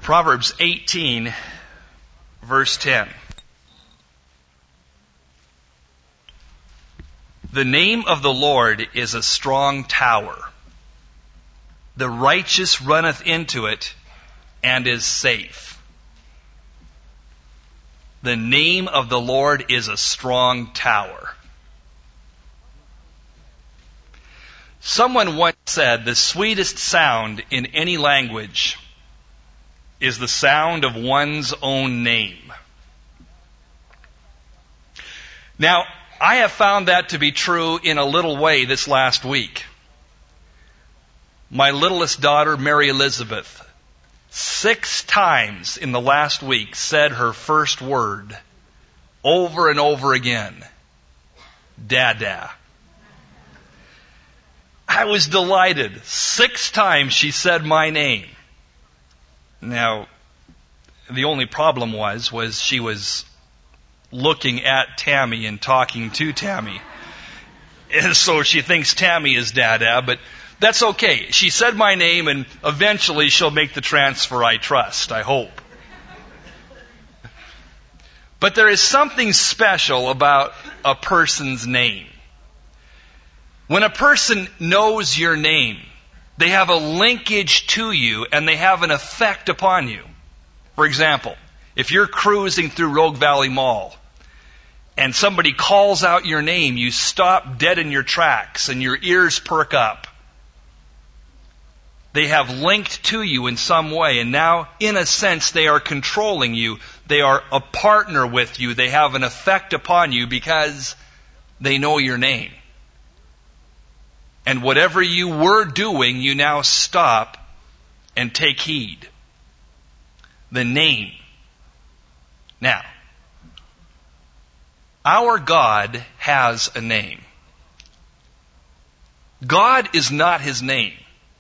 Proverbs 18, verse 10. The name of the Lord is a strong tower. The righteous runneth into it and is safe. The name of the Lord is a strong tower. Someone once said the sweetest sound in any language is the sound of one's own name. Now, I have found that to be true in a little way this last week. My littlest daughter, Mary Elizabeth, 6 times in the last week said her first word over and over again. Dada. I was delighted. 6 times she said my name. Now, the only problem was she was looking at Tammy and talking to Tammy. And so she thinks Tammy is Dada, but that's okay. She said my name, and eventually she'll make the transfer, I trust, I hope. But there is something special about a person's name. When a person knows your name, they have a linkage to you and they have an effect upon you. For example, if you're cruising through Rogue Valley Mall and somebody calls out your name, you stop dead in your tracks and your ears perk up. They have linked to you in some way, and now, in a sense, they are controlling you. They are a partner with you. They have an effect upon you because they know your name. And whatever you were doing, you now stop and take heed. The name. Now, our God has a name. God is not His name.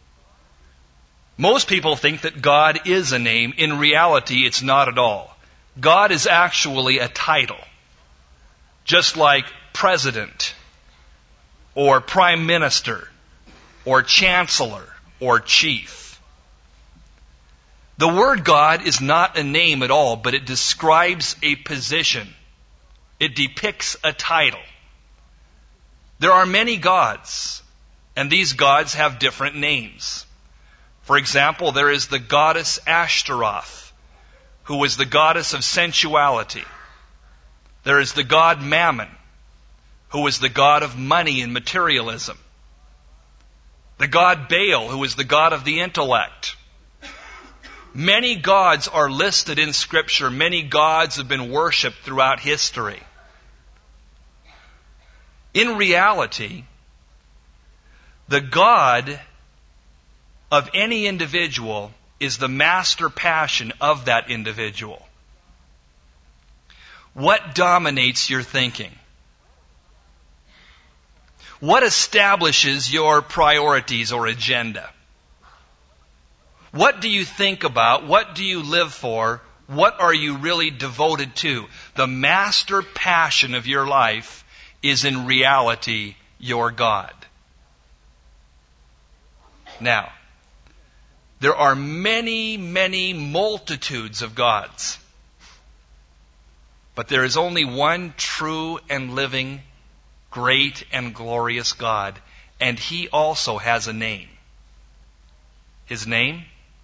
Most people think that God is a name. In reality, it's not at all. God is actually a title. Just like President, or Prime Minister, or Chancellor, or Chief. The word God is not a name at all, but it describes a position. It depicts a title. There are many gods, and these gods have different names. For example, there is the goddess Ashtaroth, who is the goddess of sensuality. There is the god Mammon, who is the god of money and materialism. The god Baal, who is the god of the intellect. Many gods are listed in Scripture. Many gods have been worshipped throughout history. In reality, the God of any individual is the master passion of that individual. What dominates your thinking? What establishes your priorities or agenda? What do you think about? What do you live for? What are you really devoted to? The master passion of your life is in reality your God. Now, there are many, many multitudes of gods. But there is only one true and living, great and glorious God, and He also has a name. His name?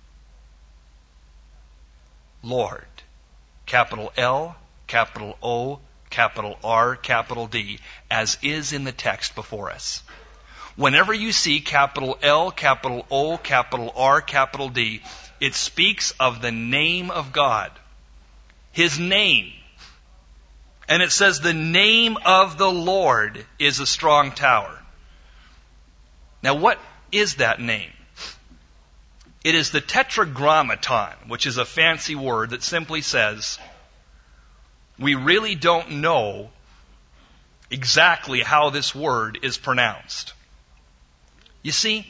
Lord. Capital L, capital O, capital R, capital D, as is in the text before us. Whenever you see capital L, capital O, capital R, capital D, it speaks of the name of God. His name. And it says the name of the Lord is a strong tower. Now what is that name? It is the tetragrammaton, which is a fancy word that simply says, we really don't know exactly how this word is pronounced. You see,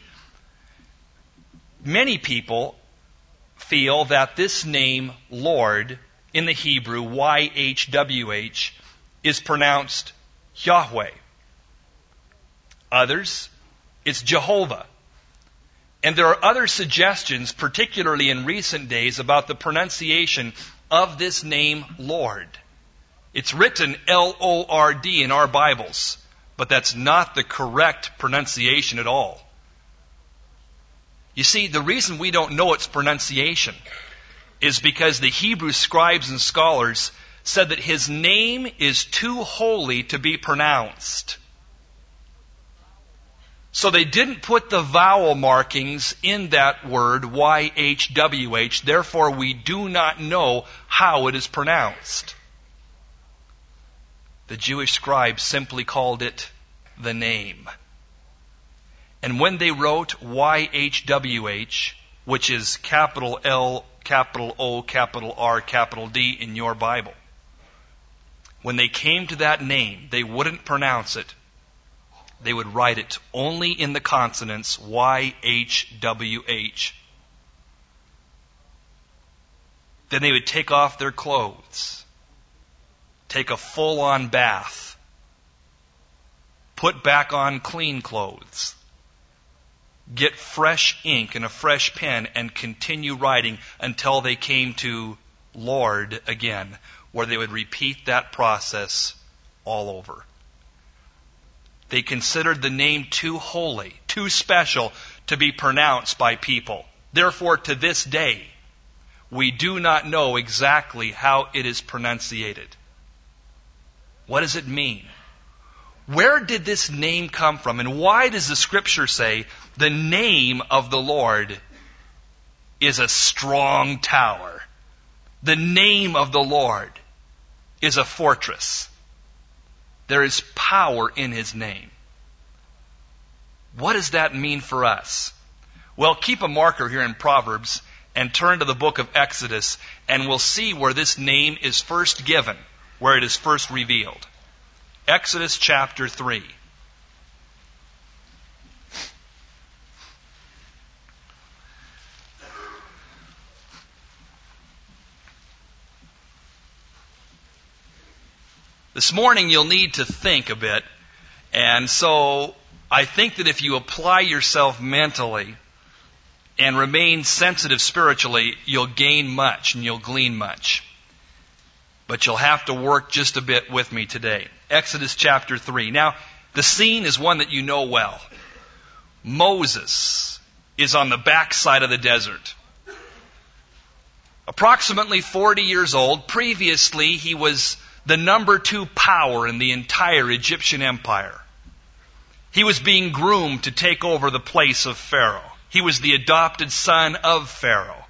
many people feel that this name, Lord, in the Hebrew, YHWH, is pronounced Yahweh. Others, it's Jehovah. And there are other suggestions, particularly in recent days, about the pronunciation of this name, Lord. It's written L-O-R-D in our Bibles, but that's not the correct pronunciation at all. You see, the reason we don't know its pronunciation is because the Hebrew scribes and scholars said that his name is too holy to be pronounced. So they didn't put the vowel markings in that word, Y-H-W-H. Therefore, we do not know how it is pronounced. The Jewish scribes simply called it the name. And when they wrote Y-H-W-H, which is capital L, capital O, capital R, capital D in your Bible, when they came to that name, they wouldn't pronounce it. They would write it only in the consonants Y-H-W-H. Then they would take off their clothes, take a full-on bath, put back on clean clothes, get fresh ink and a fresh pen, and continue writing until they came to Lord again, where they would repeat that process all over. They considered the name too holy, too special to be pronounced by people. Therefore, to this day, we do not know exactly how it is pronunciated. What does it mean? Where did this name come from? And why does the Scripture say the name of the Lord is a strong tower? The name of the Lord is a fortress. There is power in His name. What does that mean for us? Well, keep a marker here in Proverbs and turn to the book of Exodus, and we'll see where this name is first given, where it is first revealed. Exodus chapter 3. This morning you'll need to think a bit, and so I think that if you apply yourself mentally and remain sensitive spiritually, you'll gain much and you'll glean much. But you'll have to work just a bit with me today. Exodus chapter 3. Now, the scene is one that you know well. Moses is on the backside of the desert. Approximately 40 years old. Previously, he was the number 2 power in the entire Egyptian empire. He was being groomed to take over the place of Pharaoh. He was the adopted son of Pharaoh.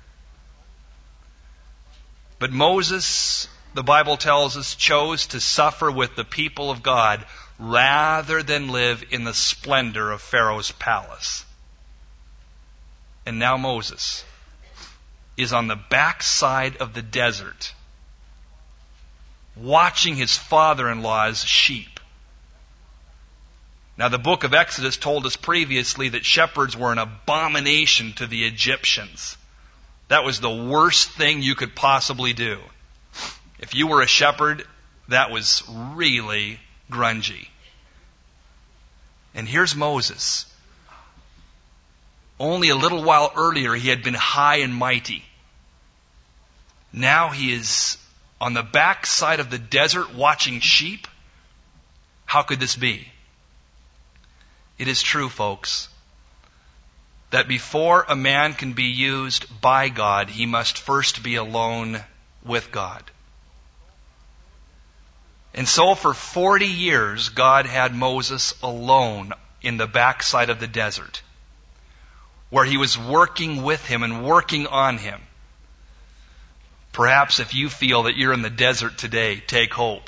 But Moses, the Bible tells us, chose to suffer with the people of God rather than live in the splendor of Pharaoh's palace. And now Moses is on the backside of the desert, watching his father-in-law's sheep. Now, the book of Exodus told us previously that shepherds were an abomination to the Egyptians. That was the worst thing you could possibly do. If you were a shepherd, that was really grungy. And here's Moses. Only a little while earlier, he had been high and mighty. Now he is on the backside of the desert watching sheep? How could this be? It is true, folks, that before a man can be used by God, he must first be alone with God. And so for 40 years, God had Moses alone in the backside of the desert, where he was working with him and working on him. Perhaps if you feel that you're in the desert today, take hope.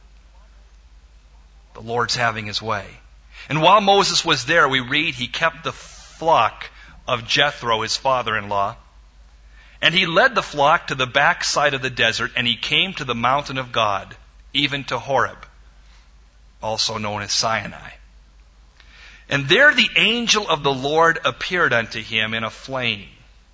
The Lord's having His way. And while Moses was there, we read he kept the flock of Jethro, his father-in-law. And he led the flock to the backside of the desert, and he came to the mountain of God, even to Horeb, also known as Sinai. And there the angel of the Lord appeared unto him in a flame.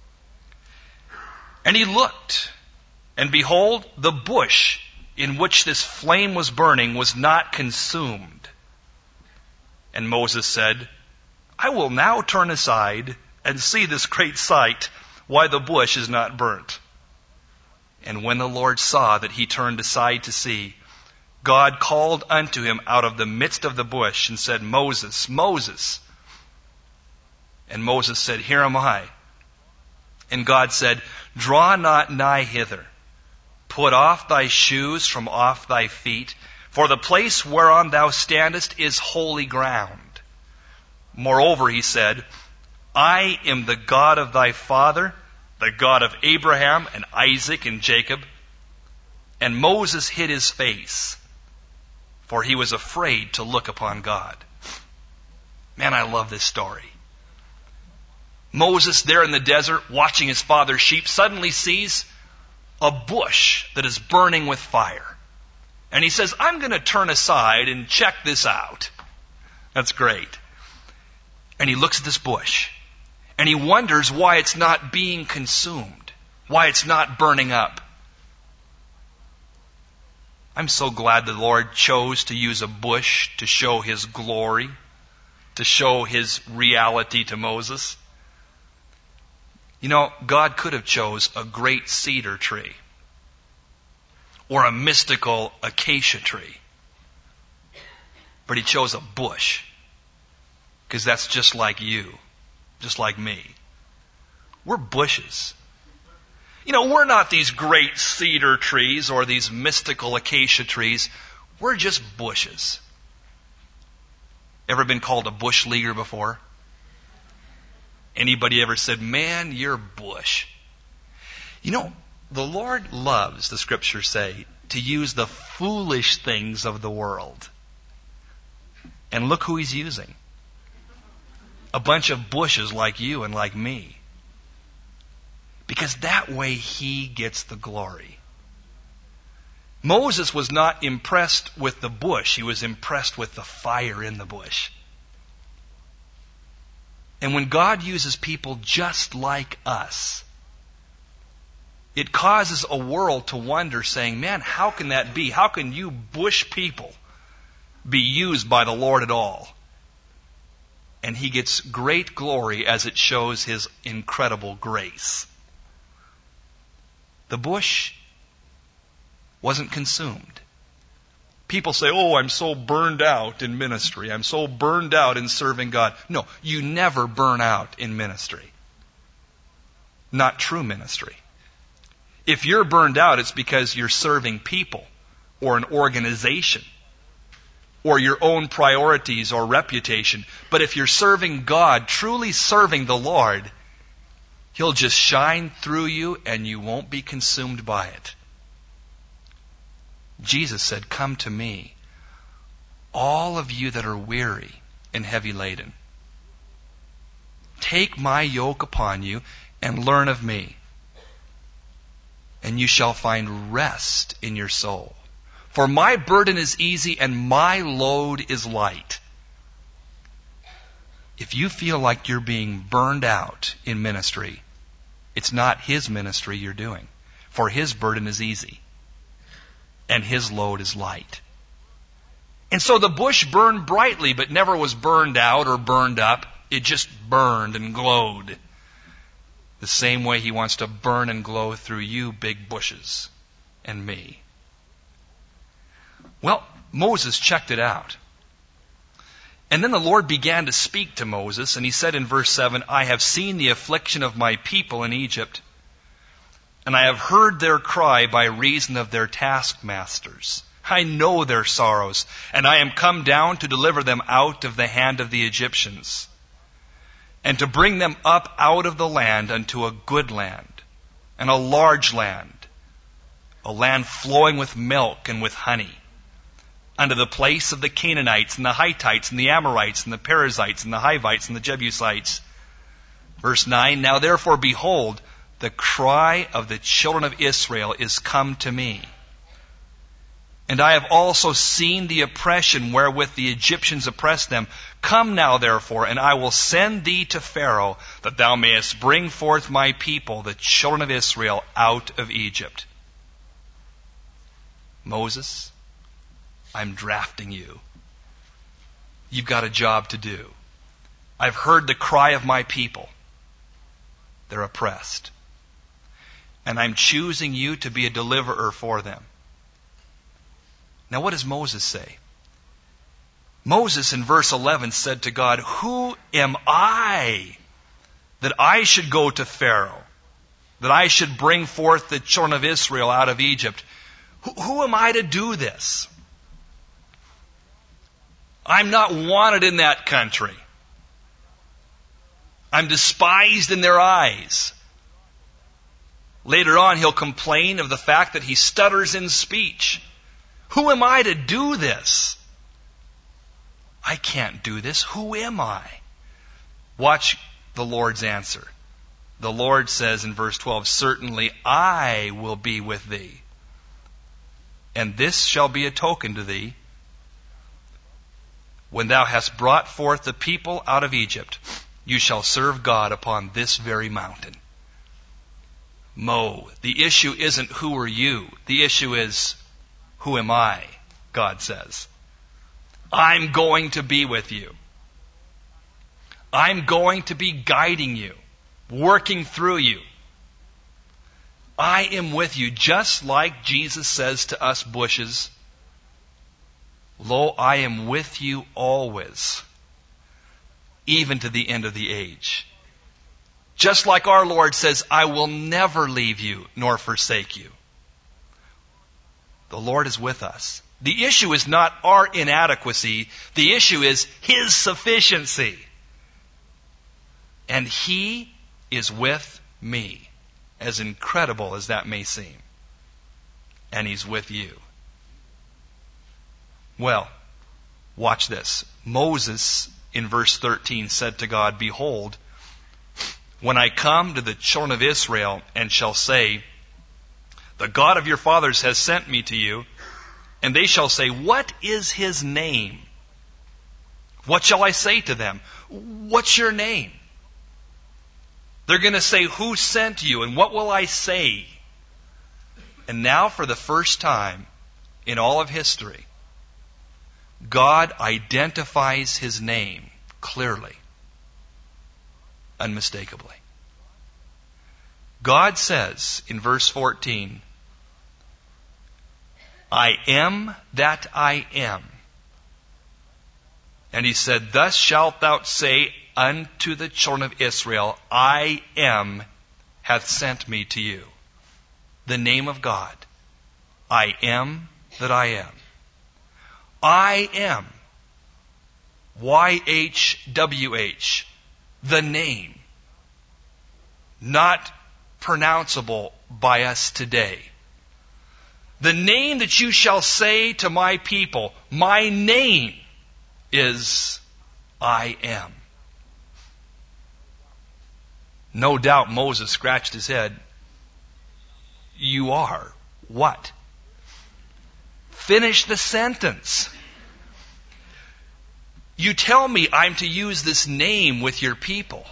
And he looked, and behold, the bush in which this flame was burning was not consumed. And Moses said, I will now turn aside and see this great sight, why the bush is not burnt. And when the Lord saw that he turned aside to see, God called unto him out of the midst of the bush and said, Moses, Moses. And Moses said, Here am I. And God said, Draw not nigh hither. Put off thy shoes from off thy feet, for the place whereon thou standest is holy ground. Moreover, he said, I am the God of thy father, the God of Abraham and Isaac and Jacob. And Moses hid his face, for he was afraid to look upon God. Man, I love this story. Moses, there in the desert, watching his father's sheep, suddenly sees a bush that is burning with fire. And he says, I'm going to turn aside and check this out. That's great. And he looks at this bush, and he wonders why it's not being consumed, why it's not burning up. I'm so glad the Lord chose to use a bush to show his glory, to show his reality to Moses. You know, God could have chose a great cedar tree or a mystical acacia tree. But he chose a bush because that's just like you, just like me. We're bushes. You know, we're not these great cedar trees or these mystical acacia trees. We're just bushes. Ever been called a bush leaguer before? Anybody ever said, man, you're bush? You know, the Lord loves, the scriptures say, to use the foolish things of the world. And look who he's using. A bunch of bushes like you and like me. Because that way he gets the glory. Moses was not impressed with the bush. He was impressed with the fire in the bush. And when God uses people just like us, it causes a world to wonder, saying, man, how can that be? How can you bush people be used by the Lord at all? And he gets great glory as it shows his incredible grace. The bush wasn't consumed. People say, oh, I'm so burned out in ministry. I'm so burned out in serving God. No, you never burn out in ministry. Not true ministry. If you're burned out, it's because you're serving people or an organization or your own priorities or reputation. But if you're serving God, truly serving the Lord, he'll just shine through you and you won't be consumed by it. Jesus said, come to me, all of you that are weary and heavy laden. Take my yoke upon you and learn of me, and you shall find rest in your soul. For my burden is easy and my load is light. If you feel like you're being burned out in ministry, it's not his ministry you're doing. For his burden is easy and his load is light. And so the bush burned brightly, but never was burned out or burned up. It just burned and glowed. The same way he wants to burn and glow through you, big bushes, and me. Well, Moses checked it out. And then the Lord began to speak to Moses, and he said in verse 7, I have seen the affliction of my people in Egypt, and I have heard their cry by reason of their taskmasters. I know their sorrows, and I am come down to deliver them out of the hand of the Egyptians, and to bring them up out of the land unto a good land, and a large land, a land flowing with milk and with honey, unto the place of the Canaanites, and the Hittites, and the Amorites, and the Perizzites, and the Hivites, and the Jebusites. Verse 9, now therefore behold, the cry of the children of Israel is come to me. And I have also seen the oppression wherewith the Egyptians oppress them. Come now, therefore, and I will send thee to Pharaoh, that thou mayest bring forth my people, the children of Israel, out of Egypt. Moses, I'm drafting you. You've got a job to do. I've heard the cry of my people. They're oppressed. And I'm choosing you to be a deliverer for them. Now what does Moses say? Moses in verse 11 said to God, who am I that I should go to Pharaoh, that I should bring forth the children of Israel out of Egypt? Who am I to do this? I'm not wanted in that country. I'm despised in their eyes. Later on, he'll complain of the fact that he stutters in speech. Who am I to do this? I can't do this. Who am I? Watch the Lord's answer. The Lord says in verse 12, certainly I will be with thee, and this shall be a token to thee. When thou hast brought forth the people out of Egypt, you shall serve God upon this very mountain. The issue isn't who are you. The issue is, who am I? God says. I'm going to be with you. I'm going to be guiding you, working through you. I am with you, just like Jesus says to us bushes, lo, I am with you always, even to the end of the age. Just like our Lord says, I will never leave you nor forsake you. The Lord is with us. The issue is not our inadequacy. The issue is His sufficiency. And He is with me, as incredible as that may seem. And He's with you. Well, watch this. Moses, in verse 13, said to God, behold, when I come to the children of Israel and shall say, the God of your fathers has sent me to you, and they shall say, what is His name? What shall I say to them? What's your name? They're going to say, who sent you? And what will I say? And now, for the first time in all of history, God identifies His name clearly, unmistakably. God says in verse 14, I am that I am. And He said, thus shalt thou say unto the children of Israel, I am hath sent me to you. The name of God. I am that I am. I am. YHWH. The name. Not pronounceable by us today. The name that you shall say to my people, my name is I am. No doubt Moses scratched his head. You are what? Finish the sentence. You tell me I'm to use this name with your people.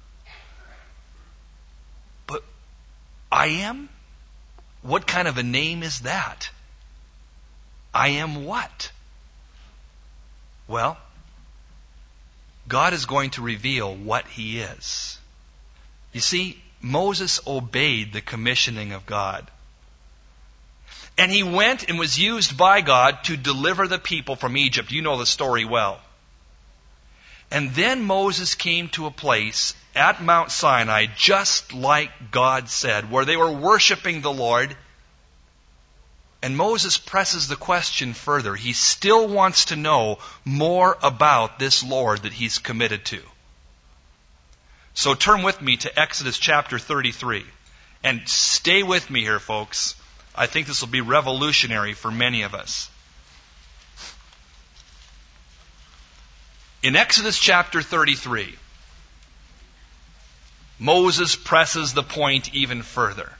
But I am? What kind of a name is that? I am what? Well, God is going to reveal what He is. You see, Moses obeyed the commissioning of God. And he went and was used by God to deliver the people from Egypt. You know the story well. And then Moses came to a place at Mount Sinai, just like God said, where they were worshiping the Lord. And Moses presses the question further. He still wants to know more about this Lord that he's committed to. So turn with me to Exodus chapter 33. And stay with me here, folks. I think this will be revolutionary for many of us. In Exodus chapter 33, Moses presses the point even further.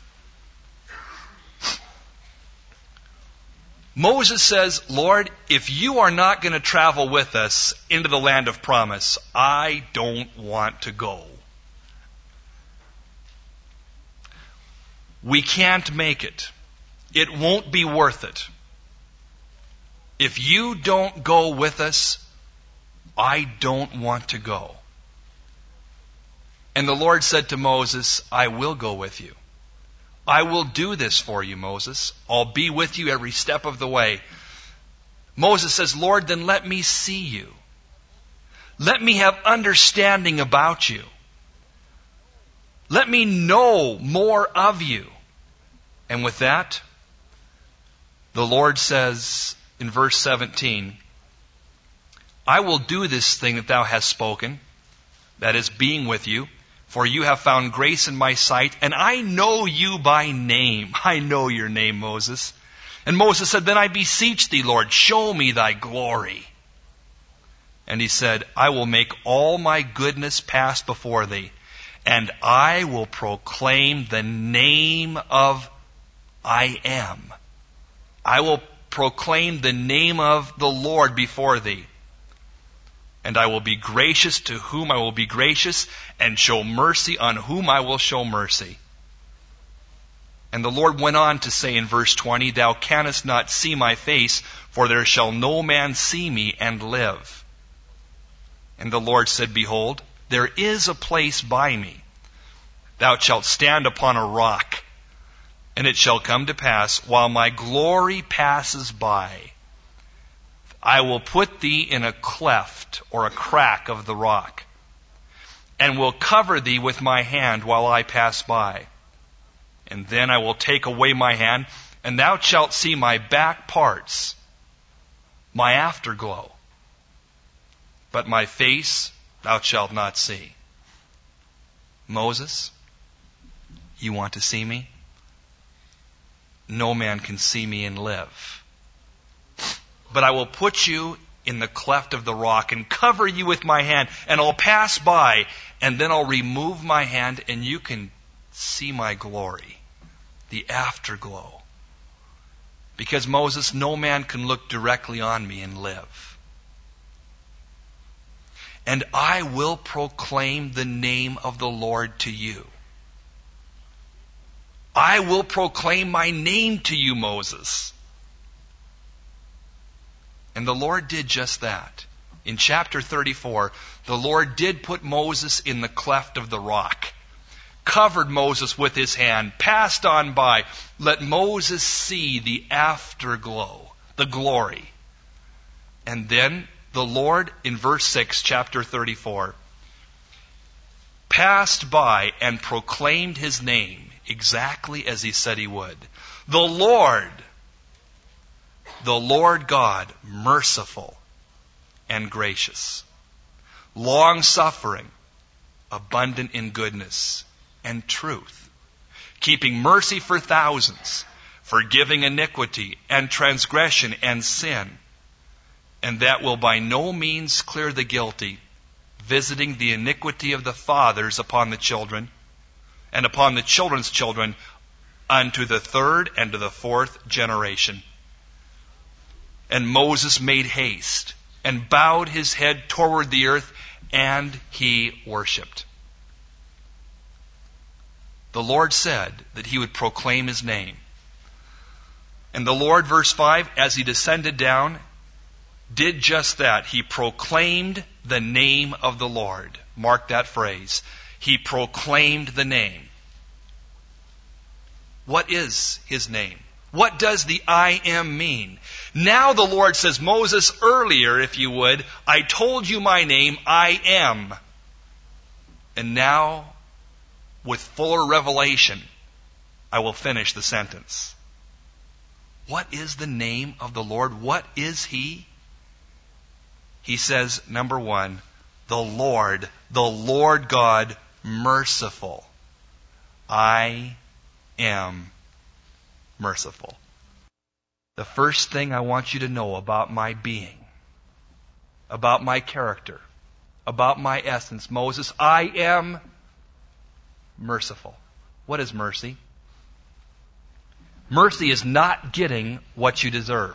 Moses says, Lord, if you are not going to travel with us into the land of promise, I don't want to go. We can't make it. It won't be worth it. If you don't go with us, I don't want to go. And the Lord said to Moses, I will go with you. I will do this for you, Moses. I'll be with you every step of the way. Moses says, Lord, then let me see you. Let me have understanding about you. Let me know more of you. And with that, the Lord says in verse 17, I will do this thing that thou hast spoken, that is, being with you, for you have found grace in my sight, and I know you by name. I know your name, Moses. And Moses said, then I beseech thee, Lord, show me thy glory. And he said, I will make all my goodness pass before thee, and I will proclaim the name of I am. I will proclaim the name of the Lord before thee. And I will be gracious to whom I will be gracious, and show mercy on whom I will show mercy. And the Lord went on to say in verse 20, thou canst not see my face, for there shall no man see me and live. And the Lord said, behold, there is a place by me. Thou shalt stand upon a rock. And it shall come to pass, while my glory passes by, I will put thee in a cleft or a crack of the rock, and will cover thee with my hand while I pass by. And then I will take away my hand, and thou shalt see my back parts, my afterglow. But my face thou shalt not see. Moses, you want to see me? No man can see me and live. But I will put you in the cleft of the rock and cover you with my hand, and I'll pass by, and then I'll remove my hand, and you can see my glory, the afterglow. Because Moses, no man can look directly on me and live. And I will proclaim the name of the Lord to you. I will proclaim my name to you, Moses. And the Lord did just that. In chapter 34, the Lord did put Moses in the cleft of the rock, covered Moses with his hand, passed on by, let Moses see the afterglow, the glory. And then the Lord, in verse 6, chapter 34, passed by and proclaimed his name exactly as he said he would. The Lord God, merciful and gracious, long-suffering, abundant in goodness and truth, keeping mercy for thousands, forgiving iniquity and transgression and sin, and that will by no means clear the guilty, visiting the iniquity of the fathers upon the children, and upon the children's children, unto the third and to the fourth generation. And Moses made haste, and bowed his head toward the earth, and he worshipped. The Lord said that he would proclaim his name. And the Lord, verse 5, as he descended down, did just that. He proclaimed the name of the Lord. Mark that phrase. He proclaimed the name. What is his name? What does the I am mean? Now the Lord says, Moses, earlier, if you would, I told you my name, I am. And now, with fuller revelation, I will finish the sentence. What is the name of the Lord? What is he? He says, number one, the Lord God, merciful. I am merciful. The first thing I want you to know about my being, about my character, about my essence, Moses, I am merciful. What is mercy? Mercy is not getting what you deserve.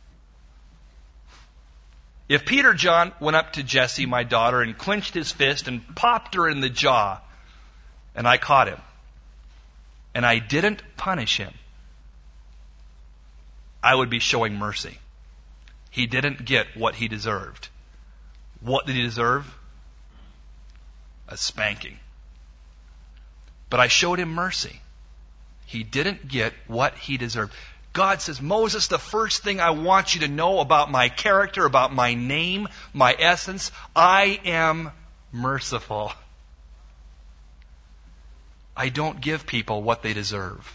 If Peter John went up to Jessie, my daughter, and clenched his fist and popped her in the jaw, and I caught him, and I didn't punish him, I would be showing mercy. He didn't get what he deserved. What did he deserve? A spanking. But I showed him mercy. He didn't get what he deserved. God says, Moses, the first thing I want you to know about my character, about my name, my essence, I am merciful. I don't give people what they deserve.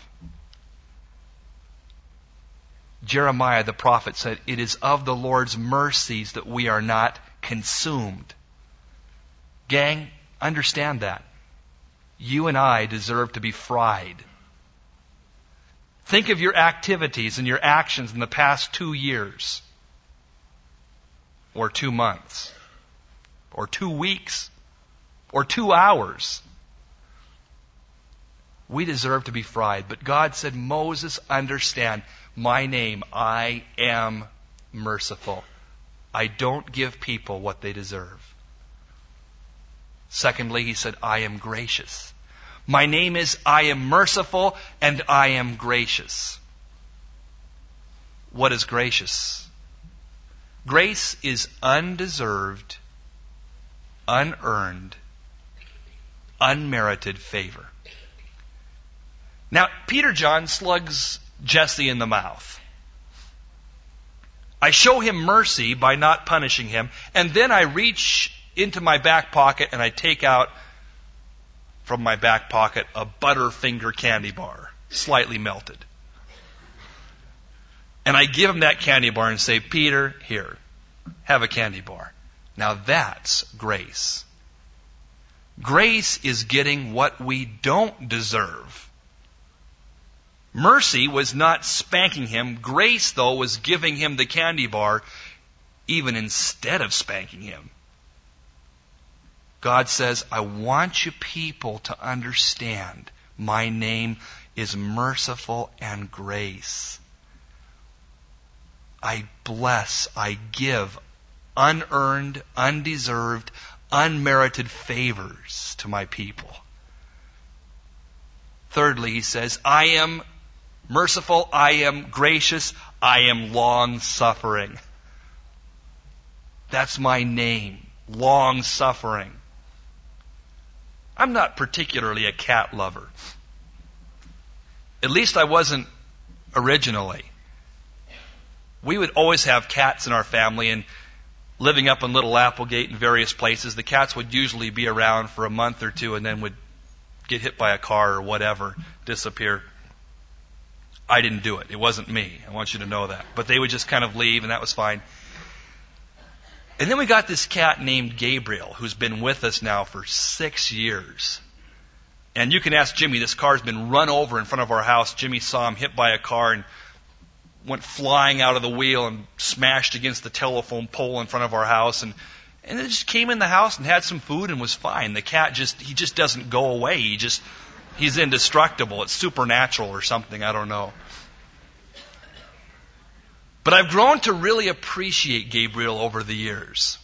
Jeremiah the prophet said, it is of the Lord's mercies that we are not consumed. Gang, understand that. You and I deserve to be fried. Think of your activities and your actions in the past 2 years, or 2 months, or 2 weeks, or 2 hours. We deserve to be fried. But God said, Moses, understand my name. I am merciful. I don't give people what they deserve. Secondly, he said, I am gracious. My name is I am merciful and I am gracious. What is gracious? Grace is undeserved, unearned, unmerited favor. Now, Peter John slugs Jesse in the mouth. I show him mercy by not punishing him, and then I reach into my back pocket and I take out from my back pocket a Butterfinger candy bar, slightly melted. And I give him that candy bar and say, Peter, here, have a candy bar. Now that's grace. Grace is getting what we don't deserve. Mercy was not spanking him. Grace, though, was giving him the candy bar even instead of spanking him. God says, I want you people to understand my name is merciful and grace. I bless, I give unearned, undeserved, unmerited favors to my people. Thirdly, he says, I am merciful, I am gracious, I am long-suffering. That's my name, long-suffering. I'm not particularly a cat lover. At least I wasn't originally. We would always have cats in our family, and living up in Little Applegate and various places, the cats would usually be around for a month or two and then would get hit by a car or whatever, disappear. I didn't do it. It wasn't me. I want you to know that. But they would just kind of leave, and that was fine. And then we got this cat named Gabriel, who's been with us now for 6 years. And you can ask Jimmy, this car's been run over in front of our house. Jimmy saw him hit by a car and went flying out of the wheel and smashed against the telephone pole in front of our house. And it just came in the house and had some food and was fine. The cat he just doesn't go away. He's indestructible. It's supernatural or something. I don't know. But I've grown to really appreciate Gabriel over the years.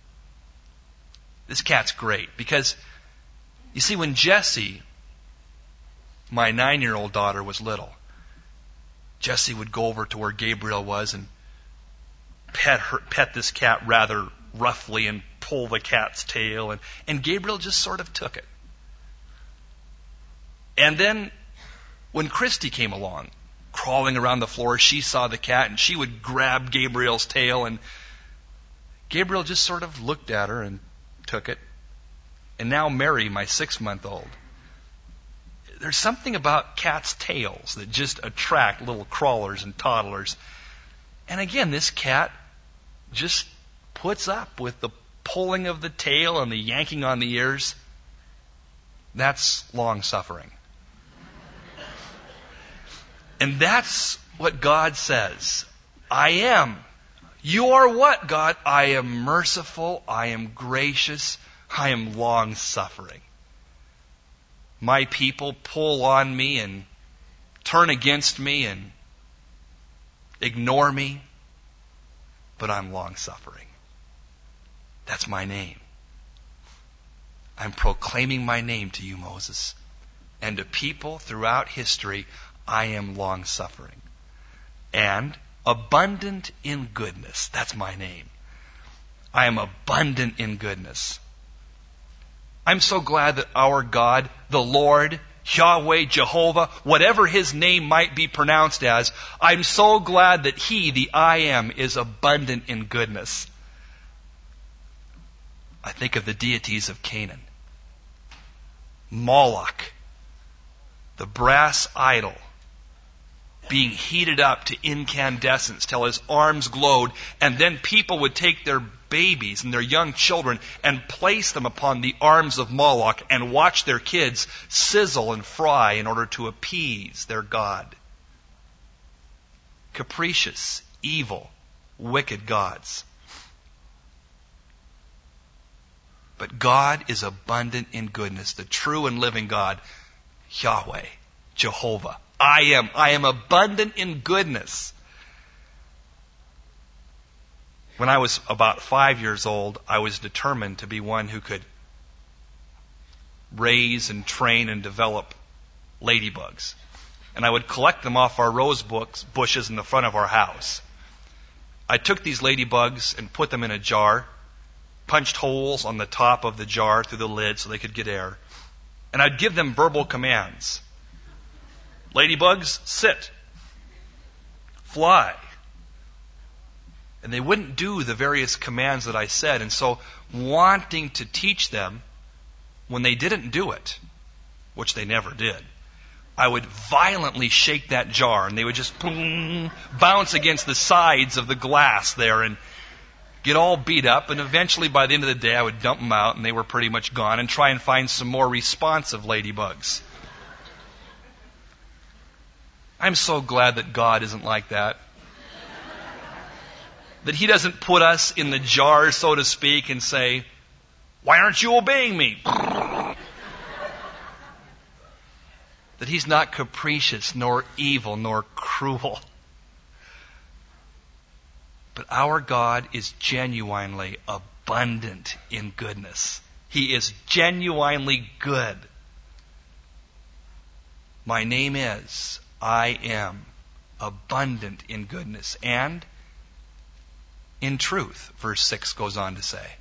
This cat's great because, you see, when Jessie, my 9-year-old daughter, was little, Jessie would go over to where Gabriel was and pet this cat rather roughly and pull the cat's tail, and Gabriel just sort of took it. And then when Christy came along, crawling around the floor, she saw the cat and she would grab Gabriel's tail, and Gabriel just sort of looked at her and took it. And now Mary, my 6-month-old, there's something about cats' tails that just attract little crawlers and toddlers. And again, this cat just puts up with the pulling of the tail and the yanking on the ears. That's long-suffering. And that's what God says. I am. You are what, God? I am merciful. I am gracious. I am long-suffering. My people pull on me and turn against me and ignore me, but I'm long-suffering. That's my name. I'm proclaiming my name to you, Moses, and to people throughout history. I am long-suffering and abundant in goodness. That's my name. I am abundant in goodness. I'm so glad that our God, the Lord, Yahweh, Jehovah, whatever his name might be pronounced as, I'm so glad that he, the I Am, is abundant in goodness. I think of the deities of Canaan. Moloch, the brass idol, being heated up to incandescence till his arms glowed, and then people would take their babies and their young children and place them upon the arms of Moloch and watch their kids sizzle and fry in order to appease their god. Capricious, evil, wicked gods. But God is abundant in goodness, the true and living God, Yahweh, Jehovah. I am abundant in goodness. When I was about 5 years old, I was determined to be one who could raise and train and develop ladybugs. And I would collect them off our rose bushes in the front of our house. I took these ladybugs and put them in a jar, punched holes on the top of the jar through the lid so they could get air. And I'd give them verbal commands. Ladybugs, sit. Fly. And they wouldn't do the various commands that I said. And so, wanting to teach them, when they didn't do it, which they never did, I would violently shake that jar, and they would just bounce against the sides of the glass there and get all beat up. And eventually, by the end of the day, I would dump them out, and they were pretty much gone, and try and find some more responsive ladybugs. I'm so glad that God isn't like that. That he doesn't put us in the jar, so to speak, and say, why aren't you obeying me? That he's not capricious, nor evil, nor cruel. But our God is genuinely abundant in goodness. He is genuinely good. My name is, I am, abundant in goodness and in truth, verse 6 goes on to say.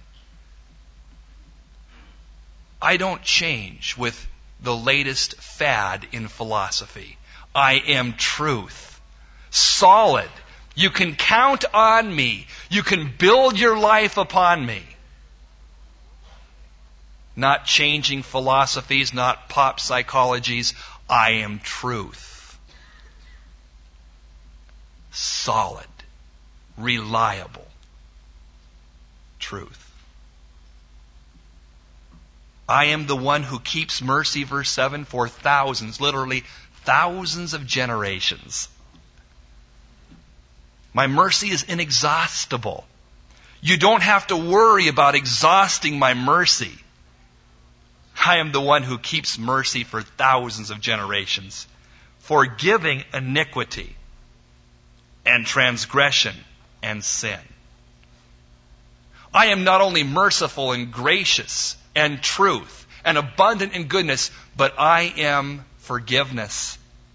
I don't change with the latest fad in philosophy. I am truth. Solid. You can count on me. You can build your life upon me. Not changing philosophies, not pop psychologies. I am truth. Solid. Reliable. Truth. I am the one who keeps mercy, verse 7, for thousands, literally thousands of generations. My mercy is inexhaustible. You don't have to worry about exhausting my mercy. I am the one who keeps mercy for thousands of generations, forgiving iniquity and transgression and sin. I am not only merciful and gracious and truth and abundant in goodness, but I am forgiveness,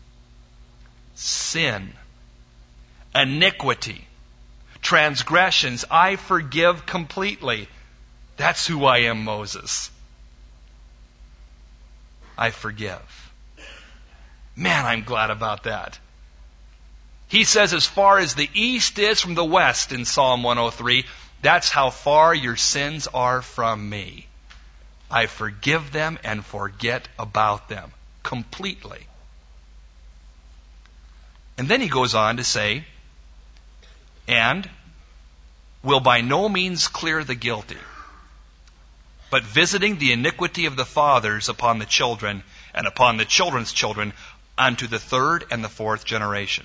sin, iniquity, transgressions. I forgive completely. That's who I am, Moses. I forgive. Man, I'm glad about that. He says, as far as the east is from the west in Psalm 103, that's how far your sins are from me. I forgive them and forget about them completely. And then he goes on to say, and will by no means clear the guilty, but visiting the iniquity of the fathers upon the children and upon the children's children unto the third and the fourth generation.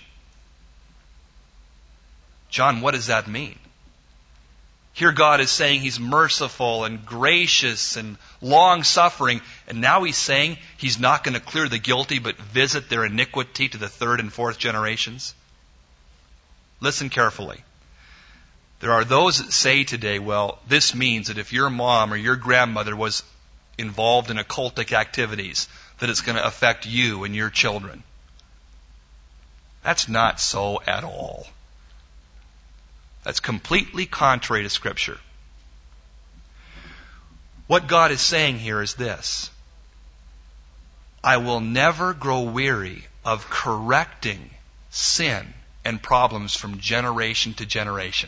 John, what does that mean? Here God is saying he's merciful and gracious and long-suffering, and now he's saying he's not going to clear the guilty but visit their iniquity to the third and fourth generations. Listen carefully. There are those that say today, well, this means that if your mom or your grandmother was involved in occultic activities, that it's going to affect you and your children. That's not so at all. That's completely contrary to Scripture. What God is saying here is this. I will never grow weary of correcting sin and problems from generation to generation.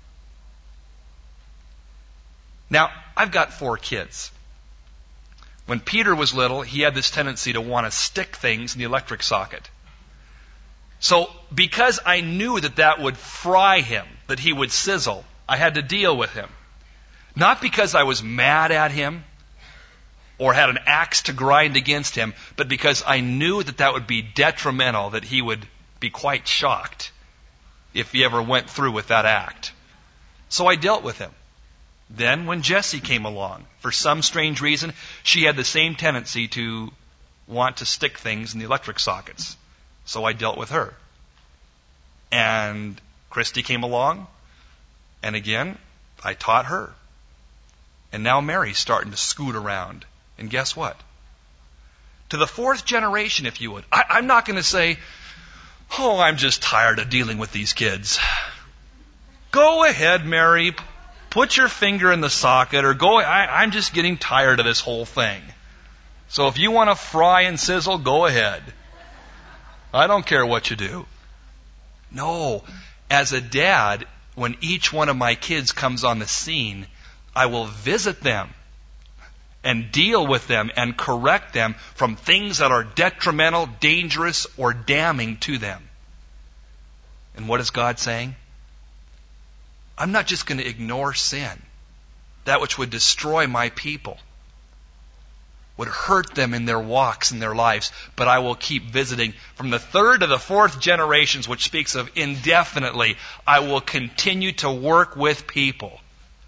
Now, I've got 4 kids. When Peter was little, he had this tendency to want to stick things in the electric socket. So, because I knew that that would fry him, that he would sizzle, I had to deal with him. Not because I was mad at him or had an axe to grind against him, but because I knew that that would be detrimental, that he would be quite shocked if he ever went through with that act. So I dealt with him. Then when Jessie came along, for some strange reason, she had the same tendency to want to stick things in the electric sockets. So I dealt with her. And Christy came along, and again, I taught her. And now Mary's starting to scoot around. And guess what? To the 4th generation, if you would. I'm not going to say, oh, I'm just tired of dealing with these kids. Go ahead, Mary. Put your finger in the socket, or I'm just getting tired of this whole thing. So if you want to fry and sizzle, go ahead. I don't care what you do. No. As a dad, when each one of my kids comes on the scene, I will visit them and deal with them and correct them from things that are detrimental, dangerous, or damning to them. And what is God saying? I'm not just going to ignore sin, that which would destroy my people, would hurt them in their walks in their lives, but I will keep visiting from the 3rd to the 4th generations, which speaks of indefinitely. I will continue to work with people,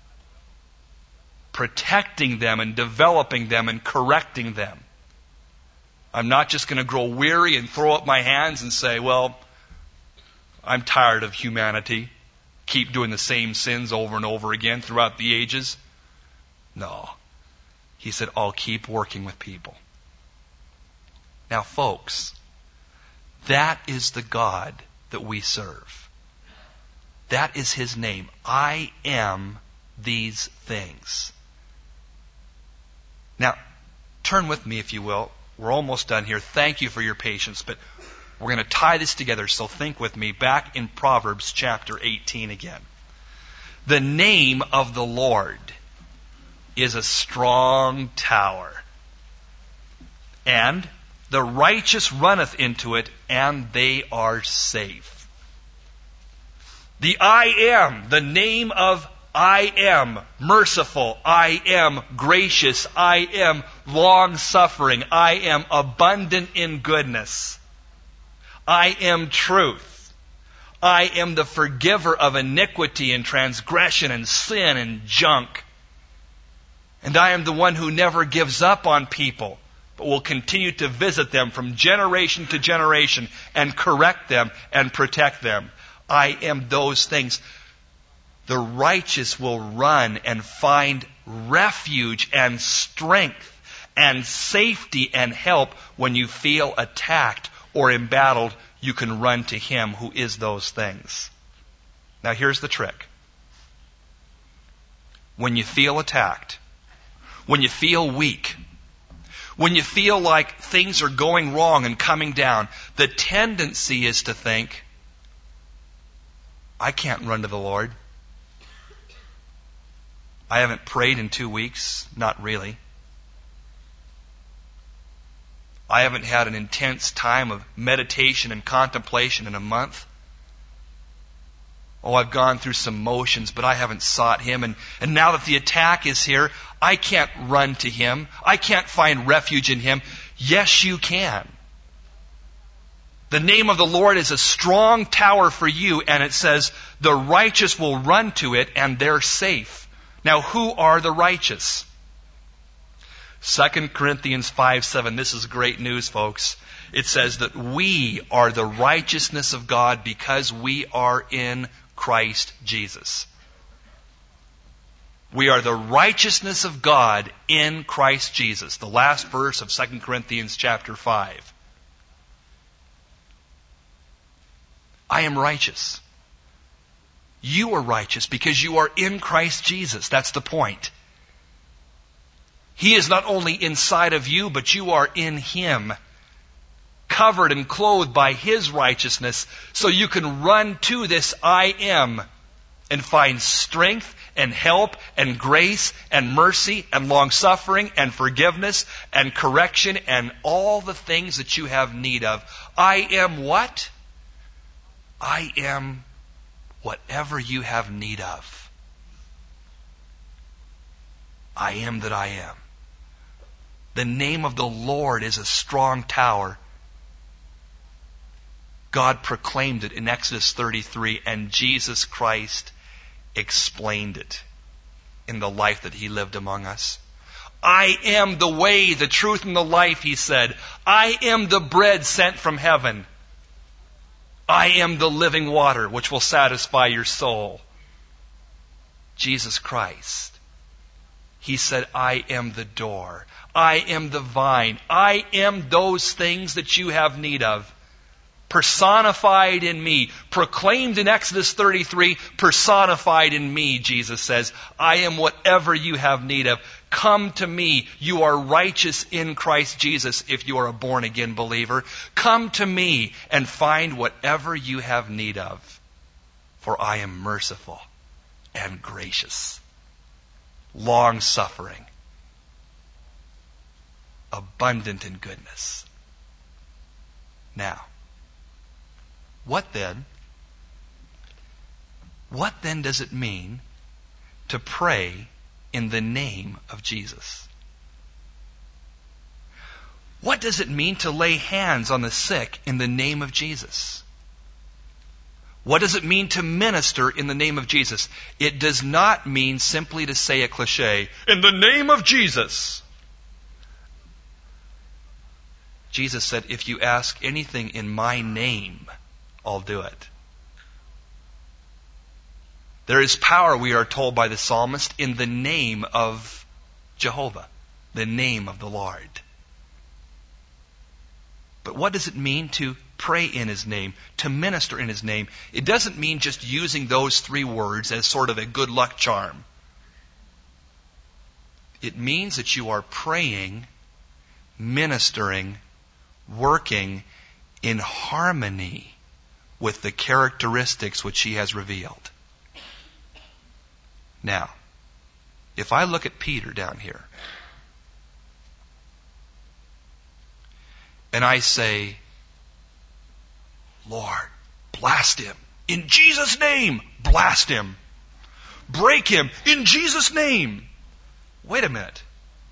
protecting them and developing them and correcting them. I'm not just going to grow weary and throw up my hands and say, well, I'm tired of humanity. Keep doing the same sins over and over again throughout the ages. No. He said, I'll keep working with people. Now, folks, that is the God that we serve. That is His name. I am these things. Now, turn with me, if you will. We're almost done here. Thank you for your patience, but we're going to tie this together, so think with me back in Proverbs chapter 18 again. The name of the Lord is a strong tower, and the righteous runneth into it, and they are safe. The I am, the name of I am merciful, I am gracious, I am long-suffering, I am abundant in goodness. I am truth. I am the forgiver of iniquity and transgression and sin and junk. And I am the one who never gives up on people, but will continue to visit them from generation to generation and correct them and protect them. I am those things. The righteous will run and find refuge and strength and safety and help when you feel attacked or embattled. You can run to Him who is those things. Now here's the trick. When you feel attacked, when you feel weak, when you feel like things are going wrong and coming down, the tendency is to think, I can't run to the Lord. I haven't prayed in 2 weeks. Not really. I haven't had an intense time of meditation and contemplation in a month. Oh, I've gone through some motions, but I haven't sought Him. And now that the attack is here, I can't run to Him. I can't find refuge in Him. Yes, you can. The name of the Lord is a strong tower for you, and it says, the righteous will run to it, and they're safe. Now, who are the righteous? 2 Corinthians 5:7. This is great news, folks. It says that we are the righteousness of God because we are in Christ Jesus. We are the righteousness of God in Christ Jesus. The last verse of 2 Corinthians chapter 5. I am righteous. You are righteous because you are in Christ Jesus. That's the point. He is not only inside of you, but you are in Him, covered and clothed by His righteousness, so you can run to this I am and find strength and help and grace and mercy and long-suffering and forgiveness and correction and all the things that you have need of. I am what? I am whatever you have need of. I am that I am. The name of the Lord is a strong tower. God proclaimed it in Exodus 33, and Jesus Christ explained it in the life that He lived among us. I am the way, the truth, and the life, He said. I am the bread sent from heaven. I am the living water which will satisfy your soul. Jesus Christ. He said, I am the door. I am the vine. I am those things that you have need of. Personified in me. Proclaimed in Exodus 33, personified in me, Jesus says. I am whatever you have need of. Come to me. You are righteous in Christ Jesus if you are a born-again believer. Come to me and find whatever you have need of. For I am merciful and gracious, long-suffering, abundant in goodness. Now, what then does it mean to pray in the name of Jesus? What does it mean to lay hands on the sick in the name of Jesus? What does it mean to minister in the name of Jesus? It does not mean simply to say a cliche, in the name of Jesus. Jesus said, if you ask anything in my name, I'll do it. There is power, we are told by the psalmist, in the name of Jehovah, the name of the Lord. But what does it mean to pray in His name, to minister in His name? It doesn't mean just using those three words as sort of a good luck charm. It means that you are praying, ministering, working in harmony with the characteristics which He has revealed. Now, if I look at Peter down here, and I say, Lord, blast him. In Jesus' name, blast him. Break him. In Jesus' name. Wait a minute.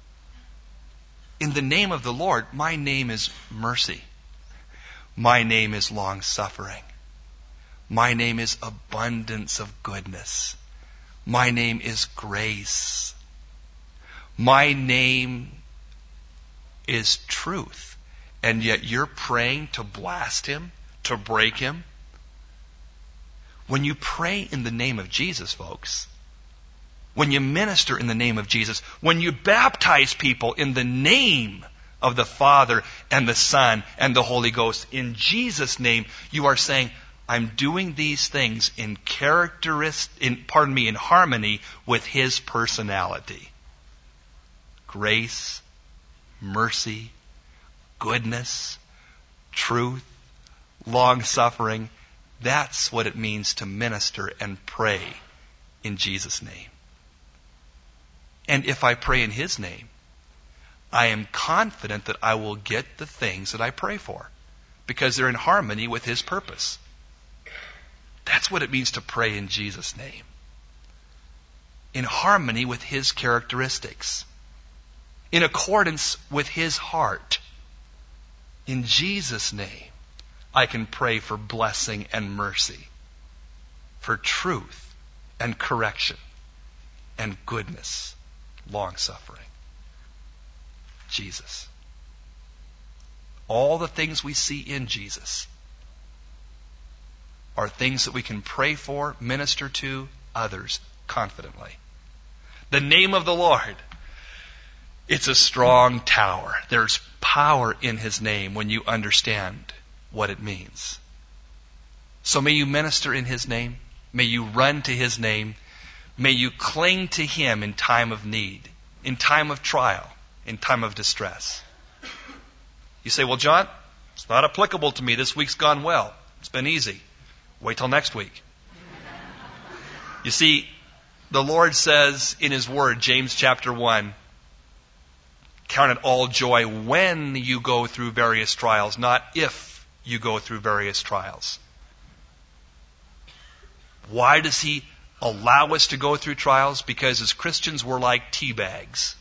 In the name of the Lord, my name is mercy. My name is long-suffering. My name is abundance of goodness. My name is grace. My name is truth. And yet you're praying to blast him, to break him. When you pray in the name of Jesus, folks, when you minister in the name of Jesus, when you baptize people in the name of the Father and the Son and the Holy Ghost, in Jesus' name, you are saying, I'm doing these things in harmony with His personality. Grace, mercy, goodness, truth, long-suffering. That's what it means to minister and pray in Jesus' name. And if I pray in His name, I am confident that I will get the things that I pray for, because they're in harmony with His purpose. That's what it means to pray in Jesus' name. In harmony with His characteristics. In accordance with His heart. In Jesus' name, I can pray for blessing and mercy, for truth and correction and goodness, long-suffering. Jesus. All the things we see in Jesus are things that we can pray for, minister to others confidently. The name of the Lord. It's a strong tower. There's power in His name when you understand what it means. So may you minister in His name. May you run to His name. May you cling to Him in time of need. in time of trial, in time of distress. You say, well, John, it's not applicable to me. This week's gone well. It's been easy. Wait till next week. You see, the Lord says in His Word, James chapter 1, count it all joy when you go through various trials, not if you go through various trials. Why does He allow us to go through trials? Because as Christians, we're like tea bags.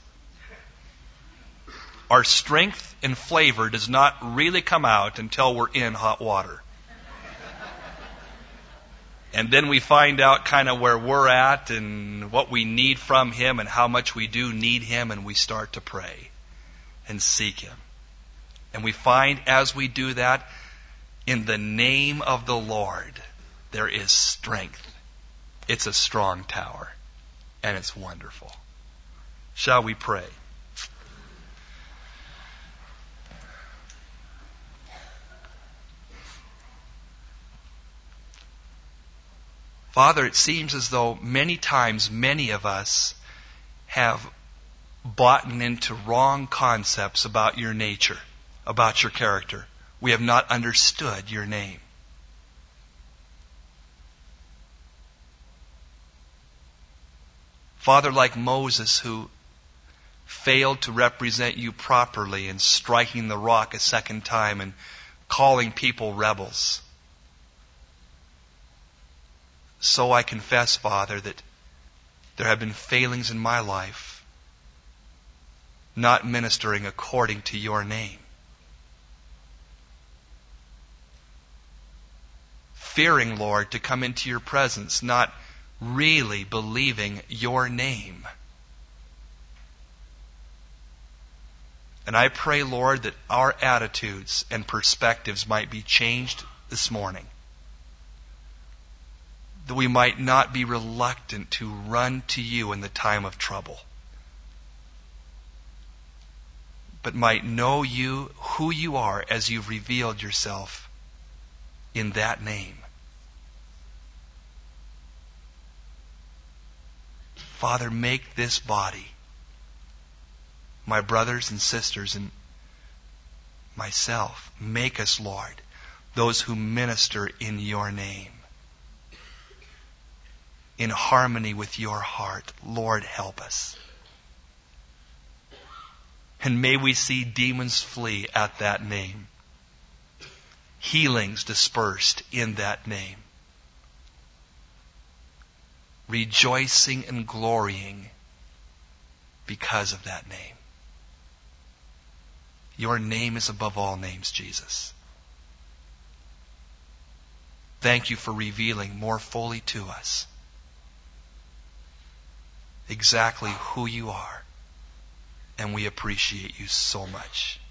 Our strength and flavor does not really come out until we're in hot water. And then we find out kind of where we're at and what we need from Him and how much we do need Him, and we start to pray and seek Him. And we find as we do that, in the name of the Lord, there is strength. It's a strong tower, and it's wonderful. Shall we pray? Father, it seems as though many times many of us have bought into wrong concepts about your nature, about your character. We have not understood your name. Father, like Moses, who failed to represent you properly in striking the rock a second time and calling people rebels, so I confess, Father, that there have been failings in my life, not ministering according to your name. Fearing, Lord, to come into your presence, not really believing your name. And I pray, Lord, that our attitudes and perspectives might be changed this morning. That we might not be reluctant to run to you in the time of trouble, but might know you, who you are, as you've revealed yourself in that name. Father, make this body, my brothers and sisters and myself, make us, Lord, those who minister in your name, in harmony with your heart. Lord, help us. And may we see demons flee at that name, healings dispersed in that name, rejoicing and glorying because of that name. Your name is above all names, Jesus. Thank you for revealing more fully to us exactly who you are, and we appreciate you so much.